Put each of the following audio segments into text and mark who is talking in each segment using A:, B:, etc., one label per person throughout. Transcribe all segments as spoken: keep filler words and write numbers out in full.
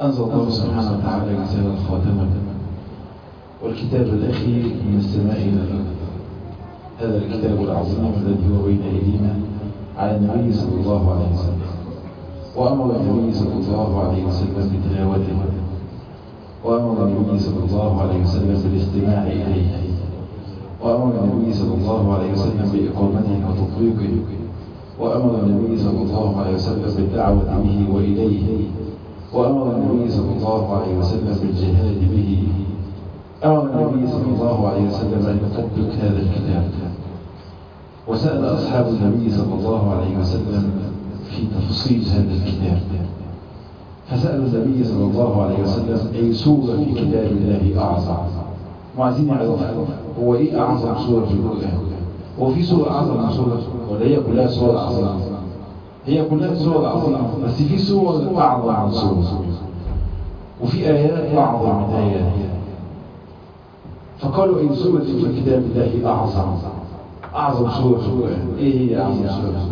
A: أنزل الله سبحانه وتعالى رسالة خاتمة والكتاب الأخير من السماء إلى الأرض. هذا الكتاب العظيم الذي هو بين أيدينا على النبي صلى الله عليه وسلم، وأمر النبي صلى الله عليه وسلم بتلاوته، وأمر النبي صلى الله عليه وسلم بالاستماع إليه، وأمر النبي صلى الله عليه وسلم بإقامته وتطبيقه، وأمر النبي صلى الله عليه وسلم بالدعوة به وإليه، وأمر النبي صلى الله عليه وسلم بالجهاد به، أمر النبي صلى الله عليه وسلم أن يطبق هذا الكتاب. وسأل أصحاب النبي صلى الله عليه وسلم في تفصيل هذا الكتاب، فسأل النبي صلى الله عليه وسلم أي سورة في كتاب الله أعظم، وعايزين يعرفوا هو إيه أعظم سورة في القرآن. هو في سورة أعظم من سورة ولا هي كلها سورة عظيمة؟ هي كلها سورة عظيمة، بس في سورة أعظم من سورة، وفي آيات أعظم من آيات. فقالوا أي سورة في كتاب الله أعظم؟ أعظم سورة في القرآن إيه هي أعظم سورة؟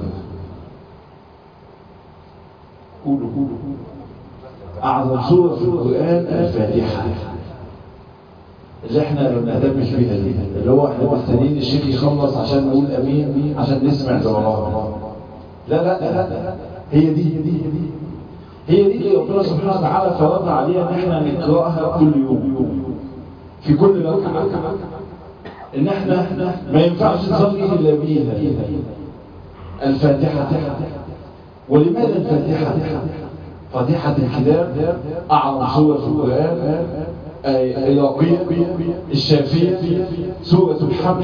A: قولوا قولوا أعظم سورة في القرآن الفاتحة، اللي احنا ما بنهتمش بيها دي، اللي هو احنا مستنيين الشيخ يخلص عشان نقول امين عشان نسمع اللي وراه. لا لا لا لا هي دي هي دي هي دي اللي ربنا سبحانه وتعالى فرض علينا ان احنا نقراها كل يوم في كل ركعه، ان احنا ما ينفعش نصلي الا بيها الفاتحه. ولماذا الفاتحه؟ فاتحه الكتاب اعظم سوره في القران، الراقية الشافية سورة الحمد.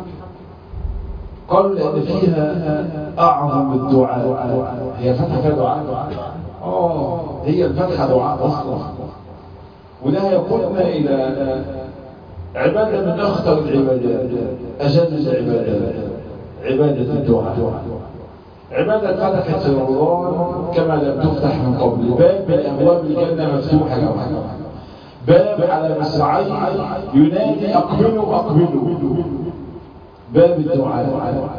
A: قالوا لأن فيها أعظم الدعاء. هي فتحة فيها دعاء؟ آه هي الفتحة دعاء أصلا، وده يقودنا إلى عبادة من أخطر العبادات، أجل العبادات، عبادة الدعاء. عبادة فتحت في رمضان كما لم تفتح من قبل. باب من أبواب الجنة مفتوحة كما باب على مصراعي ينادي أقبلوا أقبلوا، باب الدعاء.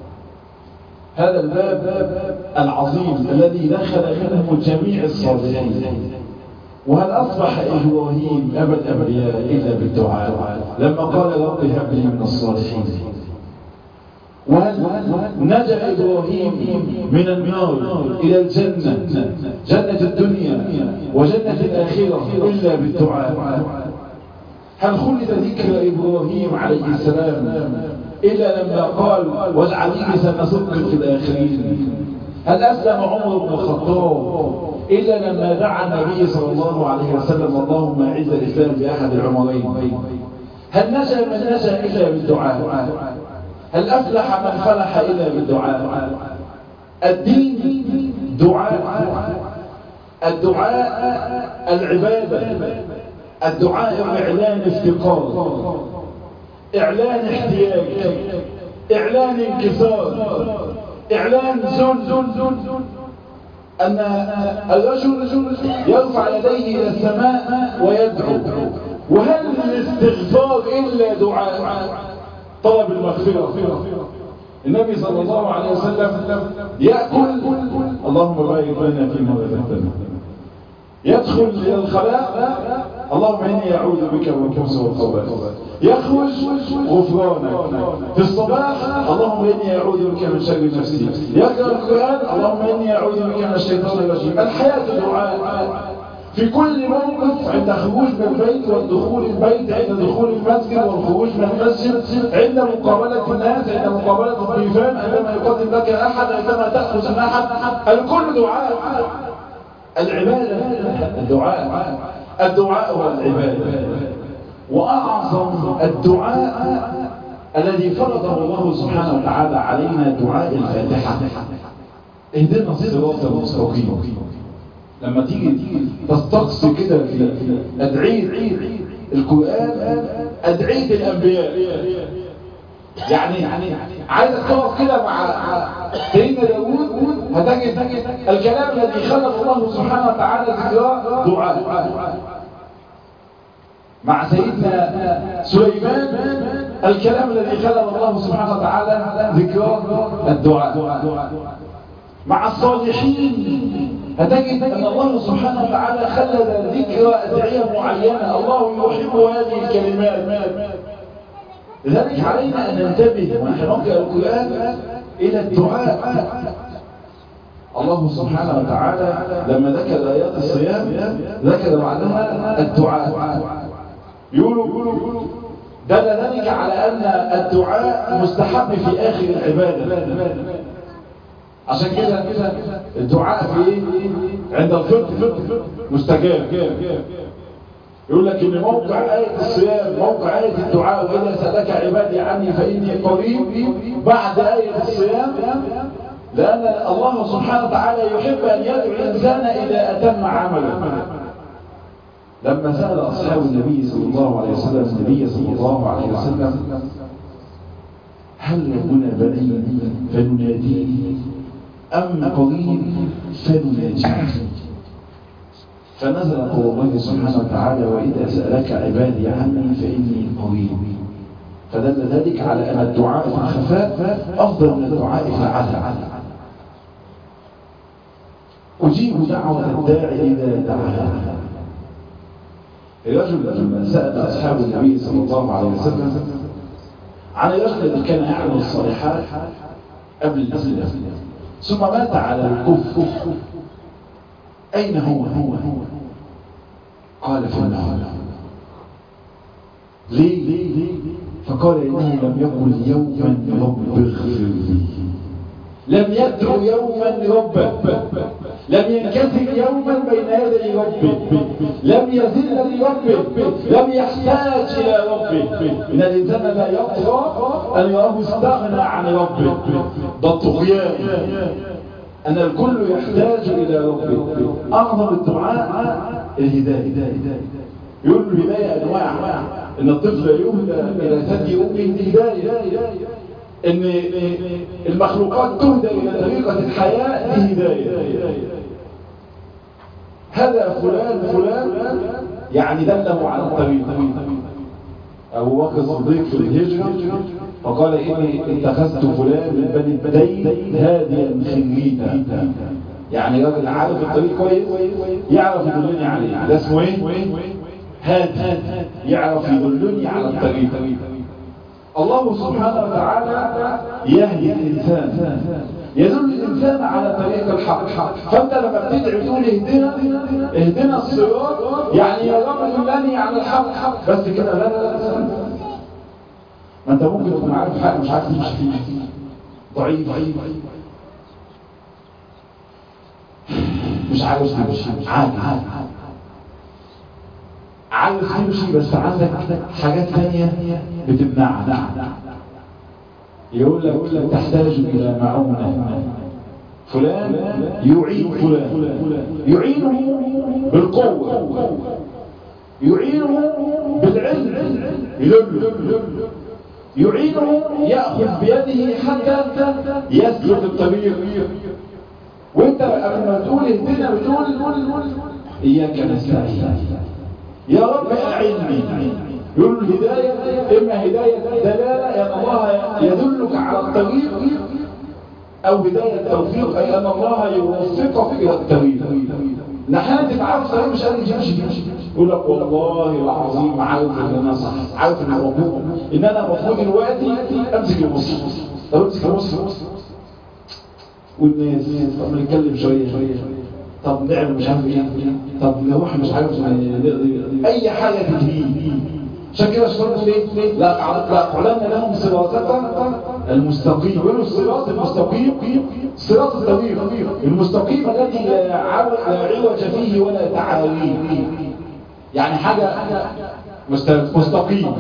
A: هذا الباب العظيم الذي دخل منه جميع الصالحين. وهل أصبح إبراهيم أبا الأنبياء إلا بالدعاء لما قال رب هب لي من الصالحين؟ وهل نجا إبراهيم من النار إلى الجنة، جنة الدنيا وجنة الآخرة، إلا بالدعاء؟ هل خلد ذكر إبراهيم عليه السلام إلا لما قال واجعل لي لسان صدق في الآخرين؟ هل أسلم عمر بن الخطاب إلا لما دعا النبي صلى الله عليه وسلم اللهم أعز الإسلام بأحد العمرين؟ هل نجا من نجا إلا بالدعاء؟ هل أفلح من فلح إلا بالدعاء؟ الدين دعاء، الدعاء العبادة، الدعاء إعلان افتقار، إعلان احتياج، إعلان انكسار، إعلان ذل. أن الرجل يرفع يديه إلى السماء ويدعو. وهل الاستغفار إلا دعاء؟ طلب المغفرة. النبي صلى الله عليه وسلم يأكل اللهم بارك لنا فيما رزقتنا، يدخل إلى الخلاء اللهم إني أعوذ بك من الخبث والخبائث، يخرج غفرانك. في الصباح اللهم إني أعوذ بك من شر نفسي، يقرأ القرآن اللهم إني أعوذ بك من الشيطان الرجيم. الحياة دعاء في كل موقف، عند خروج من البيت والدخول البيت، عند دخول المسجد والخروج من المسجد، عند مقابلة الناس، عند مقابلة الضيفان، عندما يقدم لك أحد، عندما تأخذ من أحد، الكل دعاء. العبادة الدعاء، الدعاء والعبادة. وأعظم الدعاء الذي فرضه الله سبحانه وتعالى علينا دعاء الفاتحة. اهدنا الصراط المستقيم. لما تيجي تستقصي كده في أدعية القرآن، أدعية الأنبياء، يعني عايز تقف كده مع سيدنا داوود هتجد الكلام الذي خلق الله سبحانه وتعالى ذكراه دعاء. مع سيدنا سليمان الكلام الذي خلق الله سبحانه وتعالى ذكراه الدعاء. مع الصالحين هتجد أن الله سبحانه وتعالى خلد ذكر أدعية معينة الله يحب هذه الكلمات. لذلك علينا أن ننتبه ونحن نقرأ القرآن إلى الدعاء. الله سبحانه وتعالى لما ذكر آيات الصيام ذكر بعدها الدعاء. يقولوا دل ذلك على أن الدعاء مستحب في آخر العبادة. عشان كده الدعاء في ايه؟ عند الفطر مستجاب. يقول لك ان موقع آية الصيام موقع آية الدعاء وإذا سألك عبادي عني فإني قريب بعد آية الصيام، لأن الله سبحانه وتعالى يحب أن يدعو الإنسان إذا أتم عمله. لما سأل أصحاب النبي صلى الله عليه وسلم النبي صلى الله عليه وسلم هل لنا بنين فنناديه أم قريب فنناجيه؟ فنزل قول الله سبحانه وتعالى وإذا سألك عبادي عني فإني قريب. فدل ذلك على أن الدعاء في الخفاء أفضل من الدعاء في العلن. أجيب دعوة الداعي إذا دعاها. الرجل لما سأل أصحاب النبي صلى الله عليه وسلم عن الرجل الذي كان يعمل الصالحات قبل الإسلام ثم مات على الكفر، أين هو؟ قال في النار. ليه؟ فقال إنه لم يقل يوما رب اغفر لي، لم يدعو يوما ربه، لم ينكسر يوما بين يدي ربه، لم يذل لربه، لم يحتاج إلى ربه. إن الإنسان لا يطغى أن يراه استغنى عن ربه، ده الطغيان، أن الكل يحتاج إلى ربه. أعظم الدعاء الهداية. يقول الهداية أنواع، إن الطفل يهدى إلى ثدي أمه هداية، إن المخلوقات تهدى إلى طريقة الحياة بهداية. هذا فلان فلان يعني دله على الطريق. أبو بكر الصديق في الهجرة فقال إني اتخذت فلان من بني الدين هاديا خريتا، يعني راجل عارف الطريق كويس يعرف يدلني عليه. ده اسمه ايه؟ هادي، يعرف يدلني على الطريق. الله سبحانه وتعالى يهدي الإنسان، يدل الإنسان على طريق الحق. فأنت لما بتدعي تقول اهدنا اهدنا الصراط، يعني يا رب دلني على الحق، بس كده لا لا لا. ما انت ممكن تكون عارف حاجة مش عارف تمشي فيه، ضعيف مش عارف تمشي، عادي عايز تمشي بس عندك حاجات ثانية بتمنعك. يقول لك تحتاج إلى معونة، فلان يعين فلان، يعينه بالقوة، يعينه بالعلم، يدله، يعينه يأخذ بيده حتى يسلك الطريق. وانت قبل ما تقول اهدنا بتقول إياك نستعين، يا رب أعني. يقول الهداية إما هداية دلالة أن الله يدلك على الطريق، أو هداية توفيق أي أن الله يوفقك إلى الطريق. نحن تتعرف طريق مش قادر يمشي، يقول لك والله العظيم عارف ان انا صح، عارف ان الموضوع ان انا المفروض دلوقتي امسك المصحف. طب امسك المصحف والناس، طب نتكلم شويه، طب نعمل مش عارف ايه، طب نروح مش عارف اي حاجه تجري. عشان كده اشترطوا ليه؟ لا اعلمنا لهم صراطك المستقيم. يقولوا الصراط المستقيم صراط الطريق المستقيم الذي لا عوج فيه ولا تعاويه، يعني حاجه مستقيم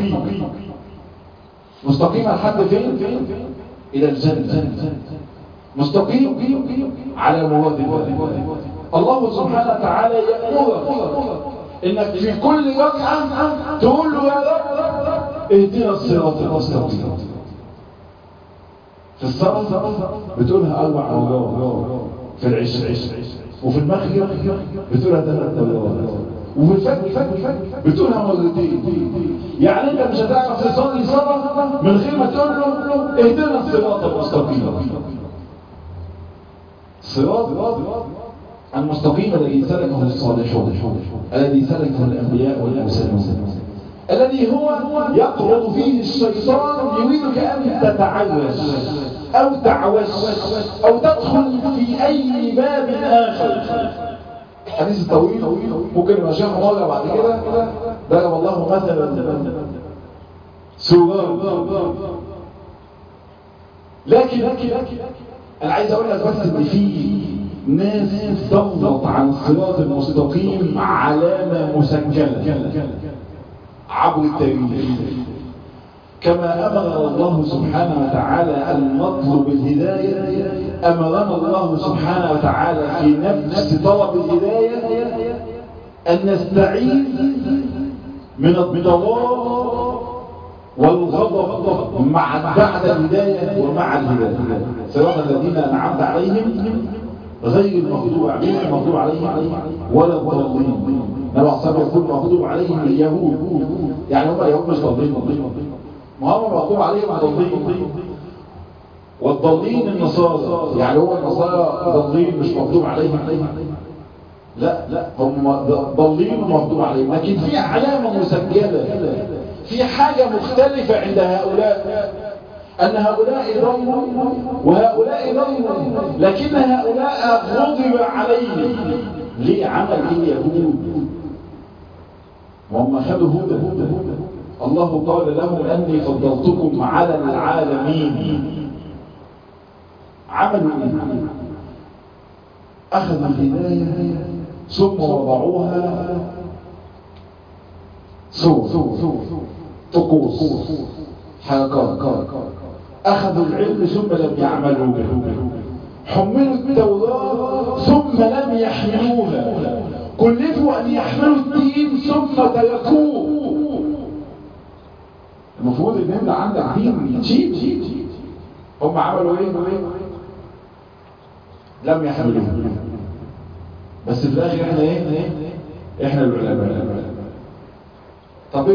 A: مستقيمه لحد فين؟ الى الجنه، مستقيم على مراد الله. الله سبحانه وتعالى يأمرك انك في كل ركعه تقول له يا رب اهدنا الصراط المستقيم. في الصلاه بتقولها اربع مرات، في العشاء وفي المغرب بتقولها ثلاث مرات، وفي الفجر بتقولها مرتين. يعني انت مش هتعرف تصلي صلاه من غير ما تقول له اهدنا الصراط المستقيم. الصراط المستقيم الذي سلكه الصالحون، الذي سلكه الأنبياء والمرسلون، الذي هو يقعد فيه الشيطان يريدك أن تتعوج أو تعوج أو تدخل في أي باب آخر. الحديث الطويل ممكن يبقى شيخ مرة بعد كده ضرب الله مثلا سورة. لكن أنا عايز أقول لك بس إن في ناس ضلت عن الصراط المستقيم علامة مسجلة عبر التاريخ، كما أمر الله سبحانه وتعالى أن نطلب الهداية، أمرنا الله سبحانه وتعالى في نفس طلب الهداية أن نستعيذ من الضلال والغضب مع بعد الهداية ومع الهداية. صراط الذين أنعمت عليهم غير المغضوب عليهم المغضوب عليهم ولا الضالين. نبع صاحب يكون مغضوب عليهم اليهود، يعني هم اليهود مش ضالين، ما هم مغضوب عليهم ضالين، والضالين النصارى، يعني هو النصارى ضالين مش مغضوب عليهم، لا لا هم ضالين ومغضوب عليهم. لكن في علامة مسجلة، في حاجة مختلفة عند هؤلاء، أن هؤلاء ضلوا وهؤلاء ضلوا، لكن هؤلاء غضب عليهم. ليه؟ عمل ايه اليهود؟ وهم خدوا هدى. الله قال لهم أني فضلتكم على العالمين. عملوا ايه؟ أخذوا الهداية ثم وضعوها صور، طقوس، حركات. أخذوا العلم ثم لم يعملوا به، حملوا التوراة ثم لم يحملوها، كلفوا أن يحملوا الدين ثم تركوه. المفروض ان انت عندك دين شيء شيء هم عملوا ايه؟ لم يحملوه. بس في الاخر احنا ايه؟ احنا العلماء. طب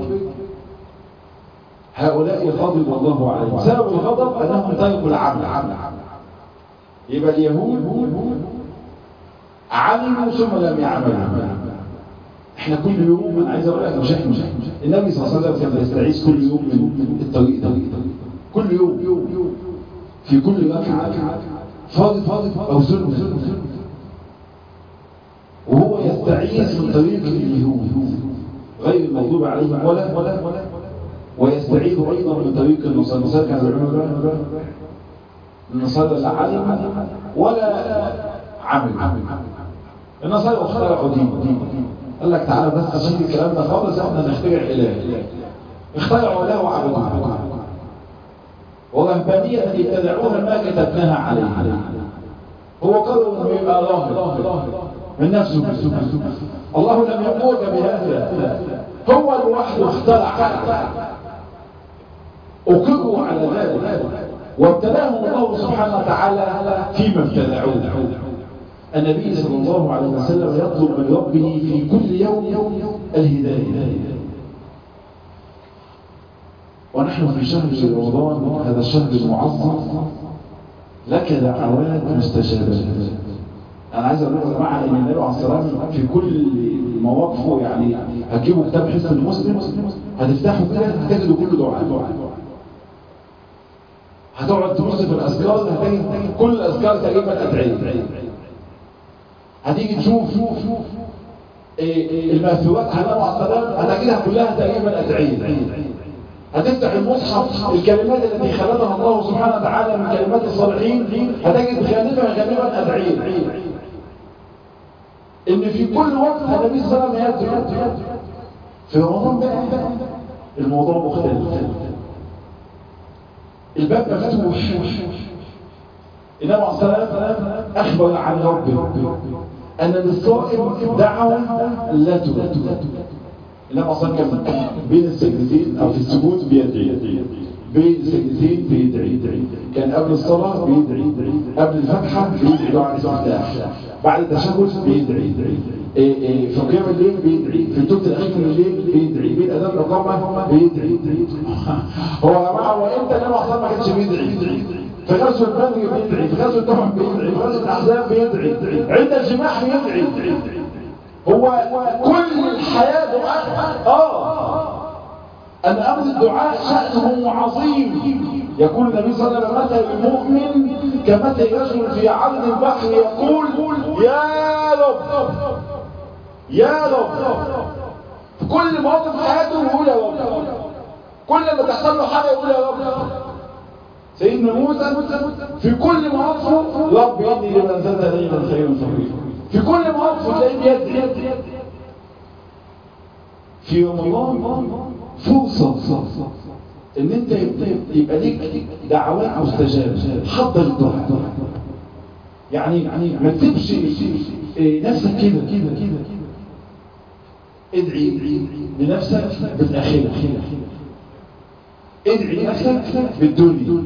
A: هؤلاء غضب الله عليهم، سبب الغضب انهم تركوا العمل. يبقى اليهود علموا ثم لم يعملوا. احنا كل يوم، انا عايز اقول لك مش احنا، النبي صلى الله عليه وسلم كان بيستعيذ كل يوم من الطريق ده، كل يوم في كل ركعه فاضي فاضي او سنه، وهو يستعيذ من طريق اليهود غير المغضوب عليهم ولا ولا ولا ويستعيذ ايضا من طريق النصارى. النصارى كانوا بيعملوا النصارى لا علم ولا عمل. النصارى اخترعوا دين، قال لك تعالى بس شيل الكلام ده خالص، احنا نخترع اله. اخترعوا اله وعبدوه، ورهبانيه ابتدعوها ما كتبناها عليه. هو قرر انه يبقى راهب من نفسه. الله لم يأمرك بهذا، هو لوحده اخترع، أقروا على ذلك وابتلاهم الله سبحانه وتعالى فيما ابتدعوه. النبي صلى الله عليه وسلم يطلب من ربه في كل يوم الهداية. ونحن في شهر رمضان، هذا الشهر المعظم، لك دعوات مستجابة. أنا عايز أقول يا جماعة إن النبي عليه الصلاة والسلام في كل مواقفه، يعني هتجيبوا كتاب حسن المسلم هتفتحوا كده هتجدوا كل دعاء. هتقعد تبص في الأذكار هتجد كل الأذكار تقريبا أدعية. هتيجي تشوف المأثورات على النبي عليه الصلاة والسلام هتجدها كلها تقريبا أدعية. هتفتح المصحف الكلمات التي خلقها الله سبحانه وتعالى من كلمات الصالحين هتجد غالبا غالبا أدعية. إن في كل وقت النبي صلى الله عليه وسلم يدعو. في رمضان بقى الموضوع مختلف، الباب مفتوح. النبي عليه الصلاة والسلام أخبر عن ربه أن للصائم دعوة لا ترد. النبي صلى الله عليه وسلم كان بين السجدتين أو في السجود بيدعي، بين السجدتين بيدعي، كان قبل الصلاة بيدعي، قبل الفتحة بيدعي دعاء الاستفتاح، بعد التشهد بيدعي، في قيام الليل بيدعي، في الثلث الأخير من الليل بيدعي، بين أذان الإقامة بيدعي. هو يا جماعة وإمتى النبي صلى الله عليه وسلم ما كانش بيدعي؟ في غزوة بدر بيدعي، في غزوة أحد بيدعي، في غزوة الأحزاب بيدعي، عند الجماع بيدعي. هو كل الحياة دعاء. اه أن أمر الدعاء شأنه عظيم. يقول النبي صلى الله عليه وسلم مثل المؤمن كمثل رجل في عرض البحر يقول يا رب يا رب. في كل مواقف حياته يقول يا رب، كل ما تحصل له حاجة يقول يا رب. سيدنا موسى في كل مواقفه رب إني لما أنزلت إلينا خيرا فقيرا. في كل مواقفه تلاقيه بيدعي. في رمضان فرصة ان انت يبقى ليك دعوات مستجابة. حضر الدعاء يعني يعني ما تسيبش نفسك كده كده كده. ادعي لنفسك بالآخرة، ادعي لنفسك بالدنيا،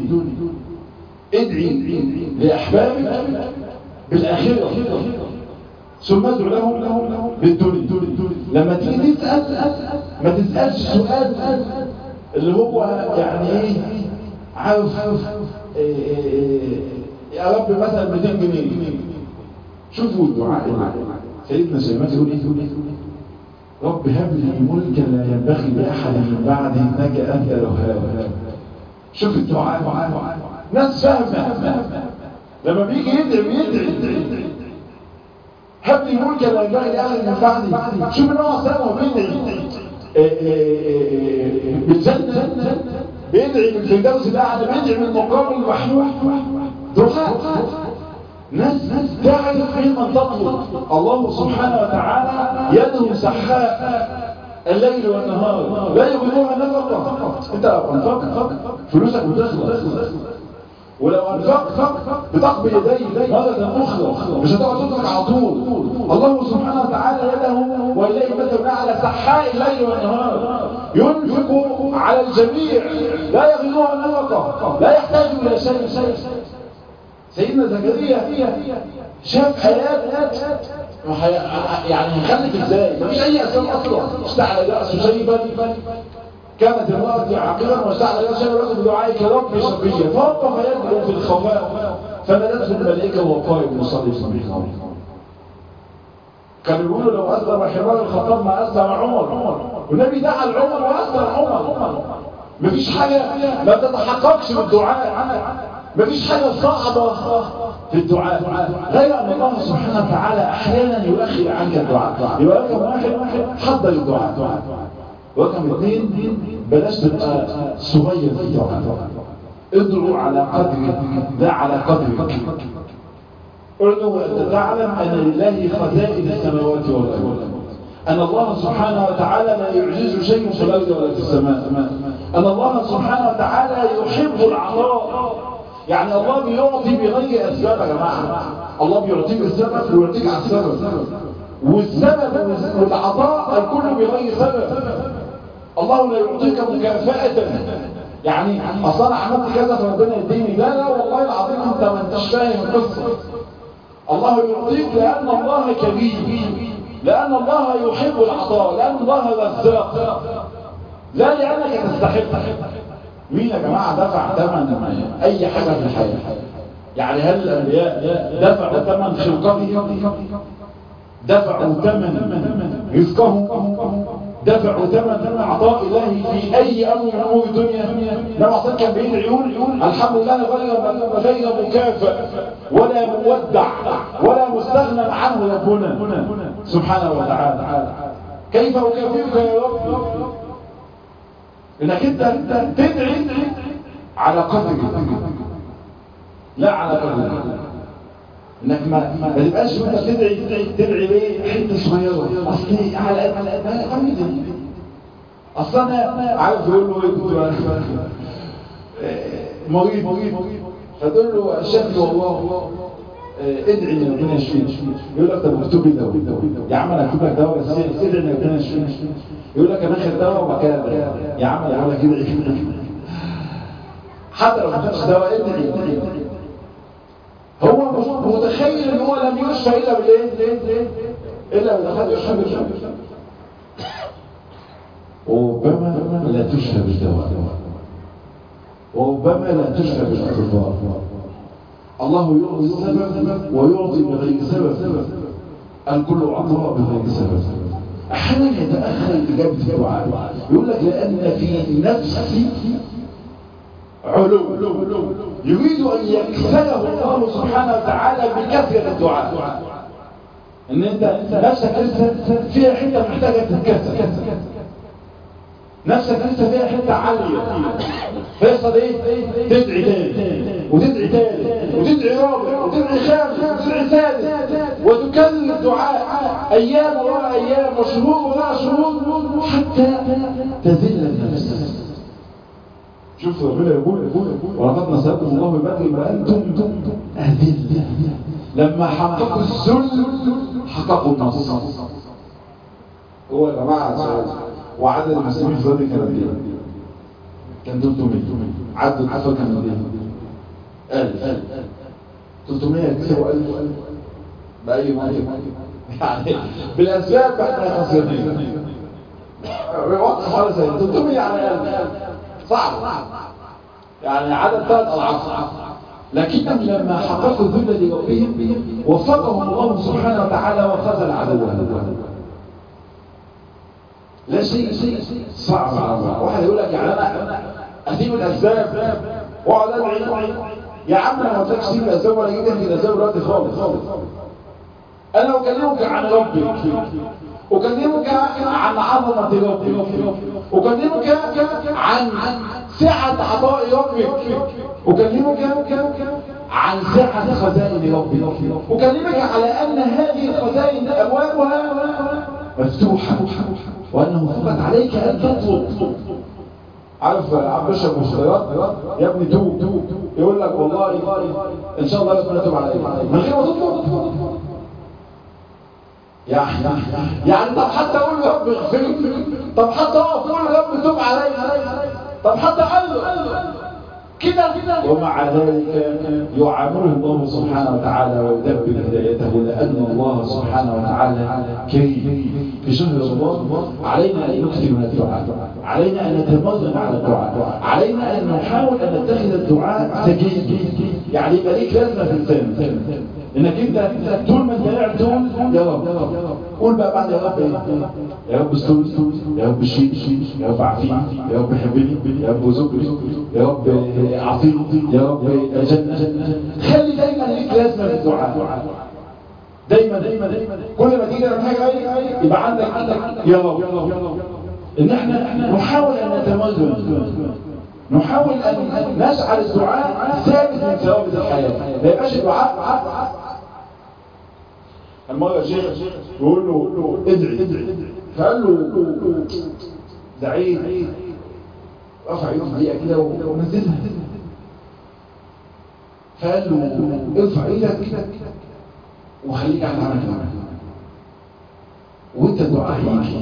A: ادعي لأحبابك بالآخرة، ثم ادعو لهم بالدنيا. لما تيجي تسأل ما تسألش سؤال اللي هو يعني ايه عارف إيه إيه يا رب مثلا مئتين جنيه. شوفوا الدعاء سيدنا سليمان يقول ايه؟ رب هب لي ملكا لا ينبغي لاحد من بعدي انك انت الوهاب. شوف الدعاء ناس فاهمه لما بيجي يدعي بيدعي هب لي ملكا لا ينبغي لاحد من بعدي. شوف ان هو اصلا بيدعي بالجنة، بيدعي من الفردوس الأعلى، بيدعي من المقام المحمود. دعاء ناس تعرف ممن تطلب. الله سبحانه وتعالى يده سحاء الليل والنهار لا يغنوها نفقة. انت لو انفقت فلوسك بتخلص، ولو انفقت بتقبل يديه مرة أخرى، مش هتقعد تترك على طول. الله سبحانه وتعالى يده وإليه مثل على سحاء الليل والنهار، ينفق على الجميع لا يغنوها نفقة، لا يحتاج إلى شيء. سيدنا زكريا شاف آيات يعني هنخلف ازاي؟ مفيش أي أسباب أصلا. اشتعل رأسه شيبا كانت المرأة عاقرا واشتعل رأسه رأسه بدعائك رب شقيا فوقف يدعو في الخفاء فنادته الملائكة وهو قائم يصلي صبيحا. كانوا يقولوا لو أسلم حمار الخطاب ما أسلم عمر، والنبي دعا العمر وأسلم عمر. مفيش حاجة ما تتحققش بالدعاء، مفيش حاجة صعبة في الدعاء غير أن الله سبحانه وتعالى أحيانا يؤخر عنك الدعاء. يبقى رقم واحد حضر الدعاء، رقم اثنين بلاش تبقى صغير في الدعاء. ادعوا على قدرك لا على قدرك. ادعوا أن تعلم أن لله خزائن السماوات والأرض، أن الله سبحانه وتعالى لا يعجز شيء في الأرض ولا في السماء، أن الله سبحانه وتعالى يحب العطاء. يعني الله بيعطي بغير أسباب يا جماعة. الله بيعطيك السبب ويعطيك على السبب، والسبب والعطاء الكل بغير سبب. الله لا يعطيك مكافأة يعني اصلا انا عملت كذا فربنا يديني، لا لا والله العظيم انت ما انتش فاهم القصه. الله يعطيك لان الله كريم، لان الله يحب العطاء، لان الله رزاق، لا لانك تستحق. مين يا جماعه دفع ثمن اي حاجه في الحياه؟ يعني هل الانبياء دفعوا ثمن خلقهم؟ دفعوا ثمن رزقهم؟ دفعوا ثمن عطاء الله في اي امر من امور الدنيا؟ لما اصلا كان بيدعي يقول الحمد لله غير غير مكافئ ولا مودع ولا مستغنى عنه ربنا سبحانه وتعالى. كيف اكافئك يا رب؟ انك انت تدعي على قدرك لا على قدرك، انك ما ما تبقاش وانت تدعي تدعي ليه حته صغيره. اصل ايه على قد ما قمت اصل انا عارف يقول له كنت مريض مريض فتقول له الشافي والله ادعي ان ربنا يشفيك. يقول لك طب اكتب لي دواء. يا عم انا اكتب لك دواء بس ادعي ان ربنا يشفيك. يقول لك انا اخد دواء وبعد كده يا عم انا هقول لك ادعي كده حتى لو ما خدتش دواء ادعي. هو متخيل ان هو لم يشفى الا بالايه؟ الا بالاخذ يشفى بالشفى. وربما لا تشفى بالدواء، وربما لا تشفى بالاطباء، الله يعطي السبب ويعطي بغير سبب، الكل عطاء بغير سبب. احيانا يتاخر اجابه الدعاء، يقول لك لان في نفسي علو يريد ان يكسره الله سبحانه وتعالى بكثره الدعاء. ان انت نفسك لسه فيها حته محتاجه تتكسر، نفسك لسه فيها حته عاليه، فيصل ايه؟ تدعي تاني وتدعي تاني وتدعي رابع وتدعي خامس وتدعي سادس، وتكلم الدعاء ايام وراء ايام وشهور وراء شهور حتى تذل النفس. شوف ربنا يقول ولقد نصركم الله ببدر وانتم اذل. لما حققوا الذل حققوا النصر. هو يا جماعه وعدد المسلمين في بدر كان قد ايه؟ كان ثلاثمية. عدد الكفار كان قد ايه؟ ألف. ثلاثمية يكسبوا ألف بأي منطق؟ يعني بالأسباب احنا خسرانين. واضح خالص ثلاثمية على ألف صعب. يعني عدد ثلاث أضعاف. لكنهم لما حققوا الذل لربهم وفقهم الله سبحانه وتعالى وخذل عدوهم. لا شيء شيء صعب على الله. واحد يقول لك يعني انا اسيب الاسباب واقعد ادعي. يا عم انا ما قلتلكش سيب الاسباب ولا جيت في الاسباب دلوقتي خالص. انا اكلمك عن ربك، اكلمك عن عظمه ربك، اكلمك عن سعه عطاء ربك، اكلمك عن سعه خزائن ربك، اكلمك على ان هذه الخزائن ابوابها مفتوحه وانه فقط عليك ان تطلب. عارف عم بشرب مخدرات يا ابني توب، يقول لك والله ان شاء الله ربنا يتوب عليك من غير ما تطلب. يعني يعني طب حتى اقول له رب اغفر لي، طب حتى اقف اقول له رب توب عليك، طب حتى قال له كده كده، ومع ذلك يعامله الله سبحانه وتعالى ويدبر هدايته، لأن الله سبحانه وتعالى كريم. في شهر رمضان علينا أن نكثر من الدعاء، علينا أن نتمرن على الدعاء، علينا أن نحاول أن نتخذ الدعاء سجيد، يعني يبقى ليك لازمة في الثاني، انك انت طول ما انت قاعد تقول يا رب، قول بقى بعد يا رب ايه؟ يا رب استر، يا رب شيل، يا رب عافيني، يا رب حبني، يا رب زوجني، يا رب اعطيني، يا رب اجنن. خلي دايما ليك لازمه في الدعاء، دايما دايما دايما كل ما تيجي تعمل حاجه يبقى عندك عندك يا رب. ان احنا نحاول ان نتمرن، نحاول ان نجعل الدعاء ثابت من ثوابت الحياه، ما يبقاش الدعاء. المره شيخ يقول له ادعي ادعي، فقال له دعيت، رفع ايده دقيقه كده ونزلها، فقال له ارفع ايدك وخليك على العمل كمان وانت الدعاء هيجي.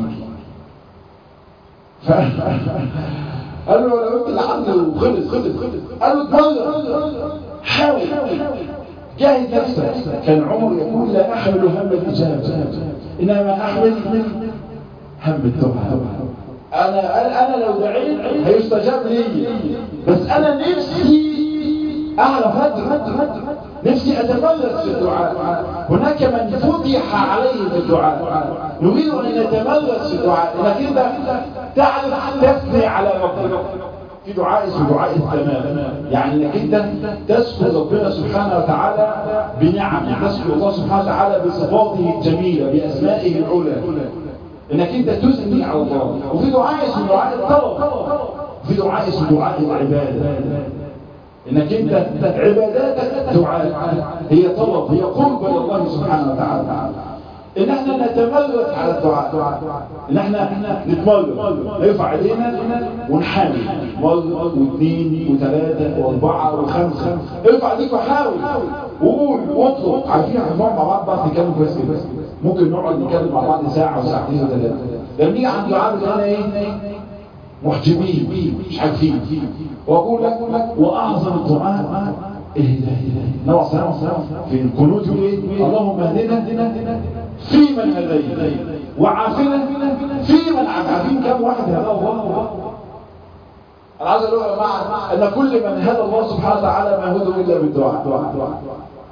A: قال له لو انت اللي عنده وخلص خلص خلص، قال له اتمرن، حاول، جاهد نفسك. كان عمر يقول لا احمل هم الاجابه انما احمل هم الدعاء. انا انا لو دعيت هيستجاب لي، بس انا نفسي اعرف ادعي، نفسي اتمرس في الدعاء. هناك من فتح عليه بالدعاء، نريد ان نتمرس في الدعاء، انك انت تعرف تثني على ربك. في دعاء اسمه دعاء الثناء، يعني انك انت تذكر ربنا سبحانه وتعالى بنعمه، تذكر الله سبحانه وتعالى بصفاته الجميله باسمائه العلى، انك انت تثني على الله. وفي دعاء اسمه دعاء الطلب، وفي دعاء اسمه دعاء العباده، انك انت عباداتك دعاء، هي طلب، هي قرب الى الله سبحانه وتعالى. ان احنا نتمرس على الدعاء، ان احنا نتمرس، نرفع ايدينا ونحاول مره واثنين وثلاثه واربعه وخمسه. ارفع ايديك وحاول وقول واطلب. عارفين احنا بنقعد مع بعض بقى نتكلم كويس كده، ممكن نقعد نتكلم مع بعض ساعه وساعتين وثلاثه، لما نيجي عند دعاء انا ايه؟ محجبين مش عارفين. واقول لك واعظم الدعاء الهدايه. نوع سلام في القنوت يقول ايه؟ اللهم اهدنا فيمن هديت وعافنا فيمن عافيت. عارفين كم واحد هداه الله؟ انا عايز اقول يا جماعه ان كل من هدى الله سبحانه وتعالى ما هدوا الا بالدعاء.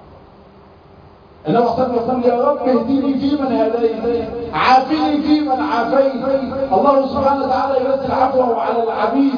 A: انما اختار يقول يا رب اهدني فيمن هديت، عافني فيمن عافيت. الله سبحانه وتعالى يرسل عفوه على العبيد.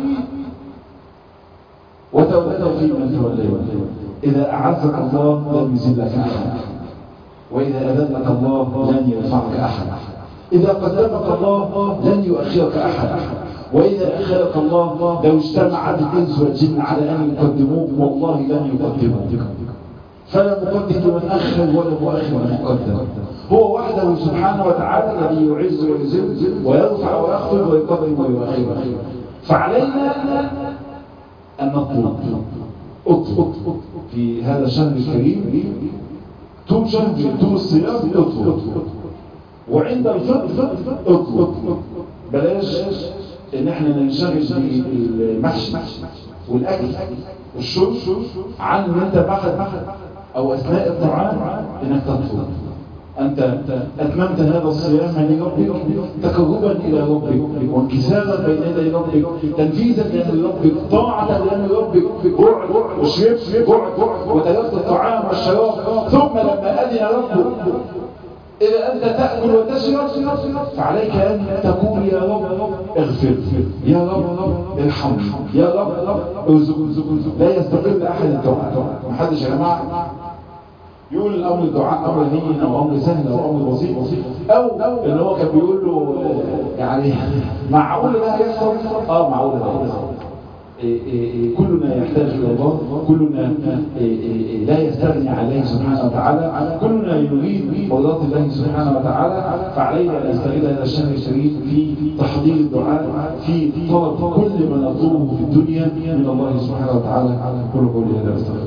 A: وتولنا فيمن توليت. اذا اعزك الله لم يذلك احد، واذا اذلك الله لن يرفعك احد. اذا قدمك الله لن يؤخرك احد، واذا اخرك الله لو اجتمعت الانس والجن على ان يقدموك والله لن يقدموك. فلا مقدم من أخر ولا مؤخر من مقدم. هو وحده سبحانه وتعالى الذي يعز ويذل ويرفع ويخفض ويقدم ويؤخر. فعلينا أن نطلب اطلب في هذا الشهر الكريم طول شهر طول الصيام اطلب، وعند الفطر اطلب. بلاش ان احنا ننشغل بالمحشي والاكل والشرب عن ان انت بعد او اثناء الطعام انك تطلب. انت اتممت هذا الصيام لربك تقربا الى ربك وانكسارا بين يدي ربك، تنفيذا لامر ربك، طاعه لامر ربك، جوع وشرب جوع وتركت الطعام والشراب. ثم لما اذن ربك إذا أنت تأكل وتشرب فعليك أن تقول يا رب اغفر، يا رب ارحم، يا رب ارزق. لا يستقل أحد الدعاء. محدش يا جماعة يقول الأمر الدعاء أمر هين أو أمر سهل أو أمر بسيط، أو إن هو كان بيقول له يعني معقول ده هيحصل؟ آه معقول ده هيحصل. كلنا يحتاج إلى الله، كلنا لا يستغني عليه سبحانه وتعالى، كلنا يريد مرضات الله سبحانه وتعالى. فعلينا أن نستغل هذا الشهر الشريف في تحضير الدعاء، في طلب كل ما نطلبه في الدنيا من الله سبحانه وتعالى. كل قولي هذا.